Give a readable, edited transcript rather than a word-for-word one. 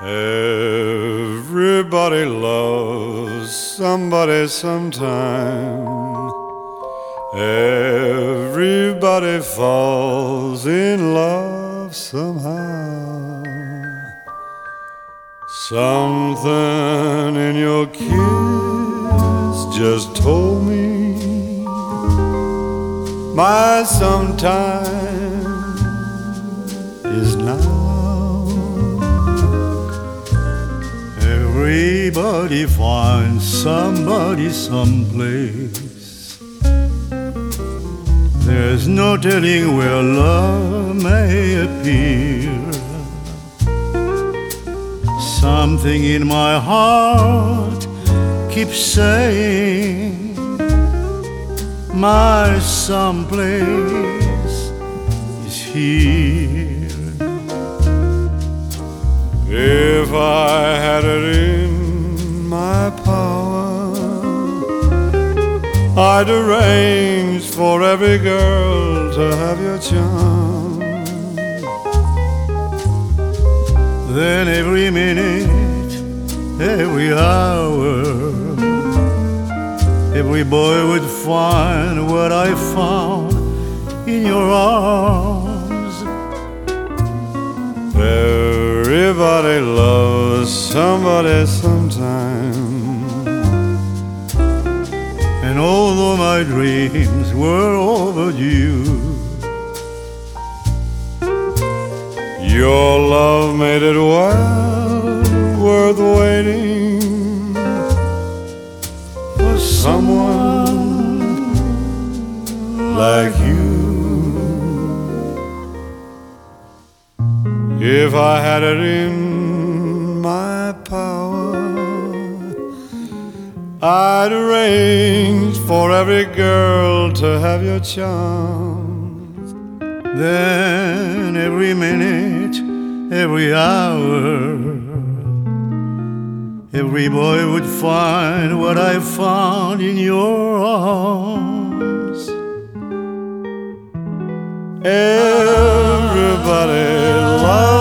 Everybody loves somebody sometime. Everybody falls in love somehow. Something in your kiss just told me my sometime is now. Everybody finds somebody someplace. There's no telling where love may appear. Something in my heart keeps saying my someplace is here. If I had it in my power, I'd arrange for every girl to have your charm. Then every minute, every hour, every boy would find what I found in your arms. Everybody loves somebody sometime. And although my dreams were overdue, your love made it well worth waiting for someone like you. If I had it in my power, I'd arrange for every girl to have your charms. Then every minute, every hour, every boy would find what I found in your arms. Everybody loves